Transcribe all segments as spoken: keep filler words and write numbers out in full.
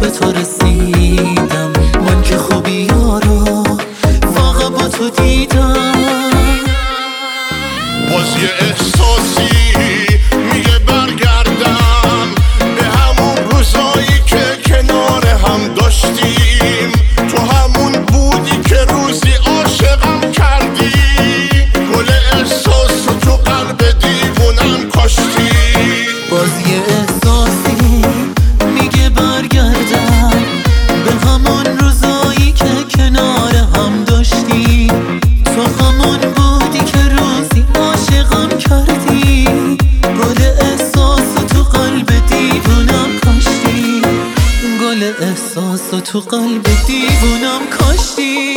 به تو رسیدم، من که خوبی یارو فقط با تو دیدم. باز یه احساسی میگه برگردم به همون روزایی که کنار هم داشتیم. تو همون بودی که روزی عاشقم کردی، گل احساس تو قلب دیوونم کاشتی. باز یه احساسی میگه برگردم به همون روزایی که کنار هم داشتیم. تو همون بودی که روزی عاشقم کردی، گل احساس تو قلب دیوونم کاشتی. گل احساس تو قلب دیوونم کاشتی.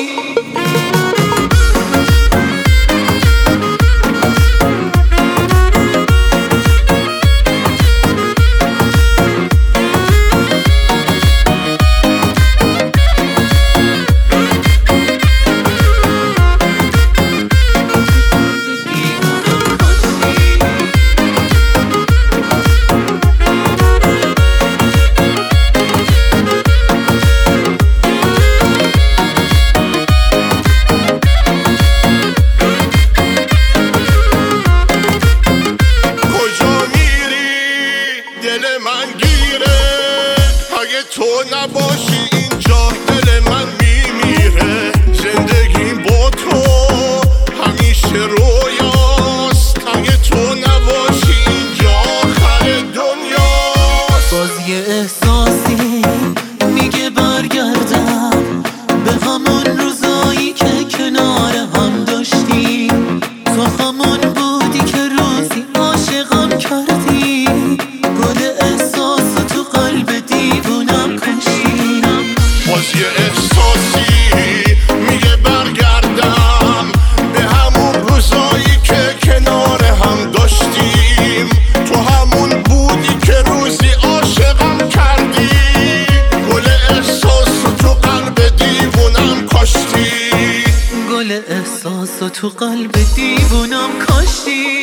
تو نباشی اینجا دل من میمیره. زندگی با تو همیشه رویاست، اگه تو نباشی اینجا آخر دنیاست. باز یه احساسی میگه برگردم به همون روزایی که کنار هم داشتیم. تو همون بودی که روزی عاشقم کردی، گل احساس تو قلب دیوونم کاشتی. باز یه احساسی میگه برگردم به همون روزایی که کنار هم داشتیم. تو همون بودی که روزی عاشقم کردی، گل احساس تو قلب دیوونم کاشتی. گل احساس تو قلب دیوونم کاشتی.